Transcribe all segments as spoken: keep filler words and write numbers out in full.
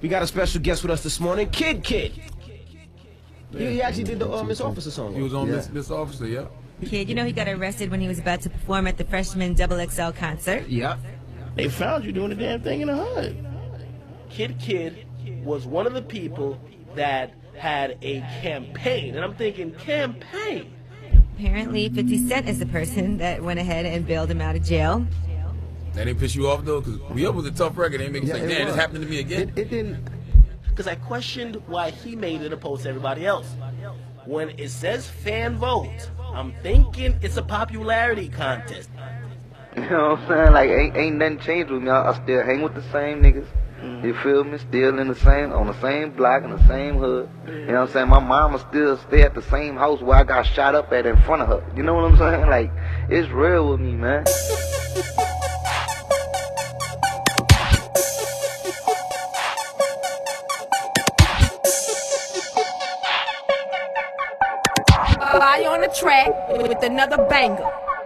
We got a special guest with us this morning, Kid Kid. He, he actually did the uh, Miss Officer song. He was on Yeah. Miss, Miss Officer, yeah. Kid, you know he got arrested when he was about to perform at the Freshman Double X L concert. Yep. They found you doing the damn thing in the hood. Kid Kid was one of the people that had a campaign, and I'm thinking, campaign? Apparently, fifty Cent is the person that went ahead and bailed him out of jail. That didn't piss you off, though? Because we up with a tough record. They ain't make you Yeah, say, it damn, was. this happened to me again. It, it didn't. Because I questioned why he made it opposed to everybody else. When it says fan vote, I'm thinking it's a popularity contest. You know what I'm saying? Like, ain't, ain't nothing changed with me. I, I still hang with the same niggas. You feel me? Still in the same, on the same block, in the same hood. You know what I'm saying? My mama still stay at the same house where I got shot up at in front of her. You know what I'm saying? Like, it's real with me, man. Fly on the track with another banger.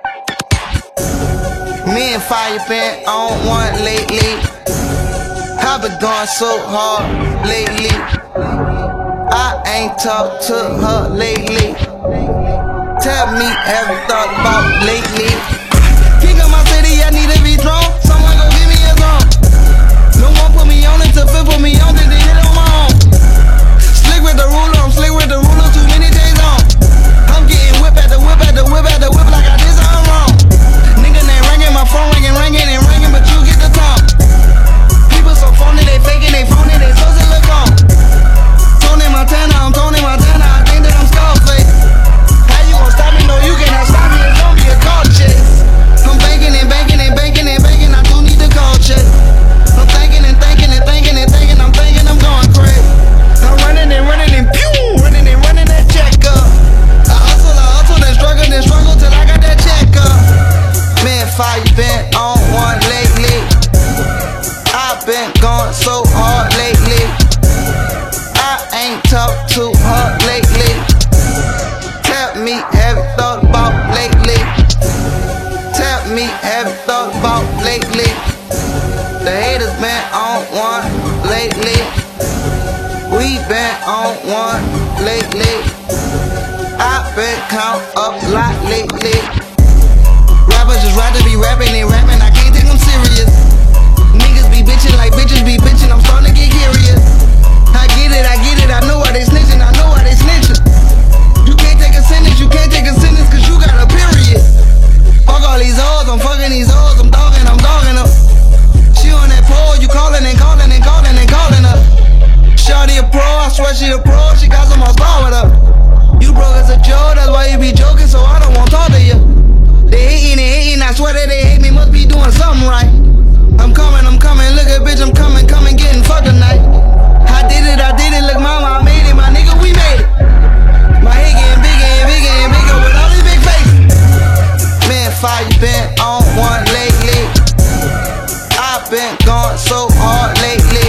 Me and Fire been on one lately. I've been going so hard lately. I ain't talked to her lately. Tell me, have you thought about lately? King of my city, I need to be strong. Someone go give me a song. No one put me on until Phil put me on, then they hit on my own. Slick with the ruler, I'm slick with the ruler, too many days on. I'm getting whip at the whip at the whip at the whip like I did something wrong. Nigga name ringing, my phone ringing, ringing and ringing, but you get the talk. People so phony, they faking, they phony, they supposed to look on. Tony Montana, I'm Tony Montana, I think that I'm Scarface. How you gon' stop me? No, you cannot stop me, it's gonna be a car chase. I'm banking and banking and banking and banking, I do need the call check. I'm thinking and thinking and thinking and thinking, I'm thinking I'm going crazy. I'm running and running and pew, running and running that check up. I hustle, I hustle, then struggle, then struggle till I got that check up. Man, Fire been on one lately. I've been going so hard lately. I ain't talked to her lately. Tell me, have you thought about lately? Tell me, have you thought about lately? The haters been on one lately. We been on one lately. I've been count up a lot lately. Rappers just rather be rapping, they rapping, I can't take them serious. Niggas be bitching like bitches be bitching, I'm starting to get curious. I get it, I get it, I know why they snitching, I know why they snitching. You can't take a sentence, you can't take a sentence cause you got a period. Fuck all these hoes, I'm fucking these hoes, I'm dogging, I'm dogging them. She on that pole, you calling and calling and calling and calling her. Shawty a pro, I swear she a pro, she got some more star with her. You broke as a joke, that's why you be joking, so I don't want to talk to you. They hating and hating, I swear that they hate me, must be doing something right. I'm coming, I'm coming, look at bitch, I'm coming, coming, getting fucked tonight. I did it, I did it, look mama, I made it, my nigga, we made it. My head getting bigger and bigger and bigger with all these big faces. Man, Fire been on one lately. I've been going so hard lately.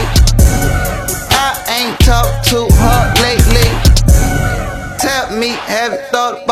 I ain't talked to her lately. Tell me, have you thought